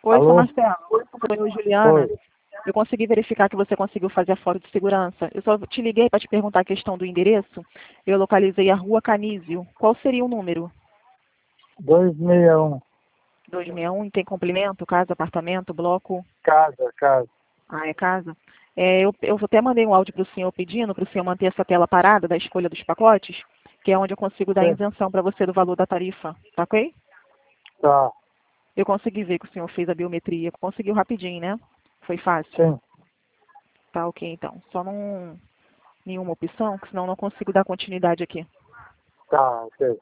Oi, sou Alô? Marcelo. Sou eu, Juliana. Oi. Eu consegui verificar que você conseguiu fazer a foto de segurança. Eu só te liguei para te perguntar a questão do endereço. Eu localizei a Rua Canísio. Qual seria o número? 261. 261, tem complemento, casa, apartamento, bloco? Casa. Ah, é casa? Eu até mandei um áudio para o senhor pedindo para o senhor manter essa tela parada da escolha dos pacotes, que é onde eu consigo dar Sim. isenção para você do valor da tarifa. Tá ok? Tá. Eu consegui ver que o senhor fez a biometria. Conseguiu rapidinho, né? Foi fácil. Sim. Tá ok, então. Só não nenhuma opção, que senão eu não consigo dar continuidade aqui. Tá, ok.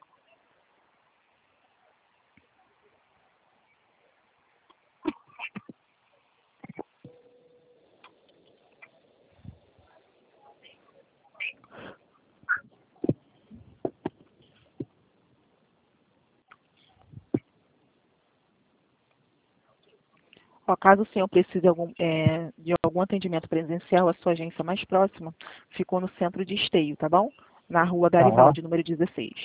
Ó, caso o senhor precise de algum atendimento presencial, a sua agência mais próxima ficou no centro de Esteio, tá bom? Na rua Aham. Garibaldi, número 16.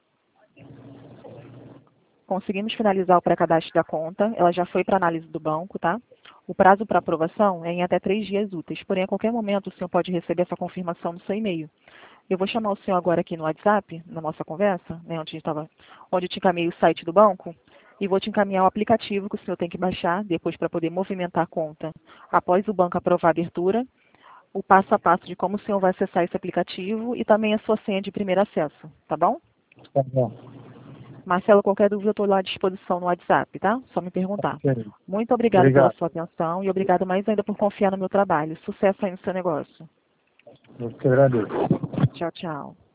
Conseguimos finalizar o pré-cadastro da conta, ela já foi para análise do banco, tá? O prazo para aprovação é em até 3 dias úteis, porém a qualquer momento o senhor pode receber essa confirmação no seu e-mail. Eu vou chamar o senhor agora aqui no WhatsApp, na nossa conversa, né, onde eu te encaminhei o site do banco, e vou te encaminhar o aplicativo que o senhor tem que baixar depois para poder movimentar a conta. Após o banco aprovar a abertura, o passo a passo de como o senhor vai acessar esse aplicativo e também a sua senha de primeiro acesso, tá bom? Tá bom. Marcelo, qualquer dúvida eu estou lá à disposição no WhatsApp, tá? Só me perguntar. Ok. Muito obrigada pela Obrigado. sua atenção e obrigada mais ainda por confiar no meu trabalho. Sucesso aí no seu negócio. Eu te agradeço. Tchau, tchau.